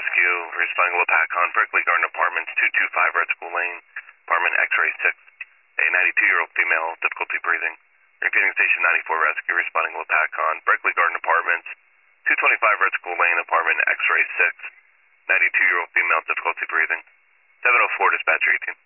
Rescue, responding to Patcon, Berkeley Garden Apartments, 225 Red School Lane, apartment X-ray 6. A 92-year-old female, difficulty breathing. Repeating station 94 Rescue, responding to Patcon, Berkeley Garden Apartments, 225 Red School Lane, apartment X-ray 6. 92-year-old female, difficulty breathing. 704 dispatcher 18.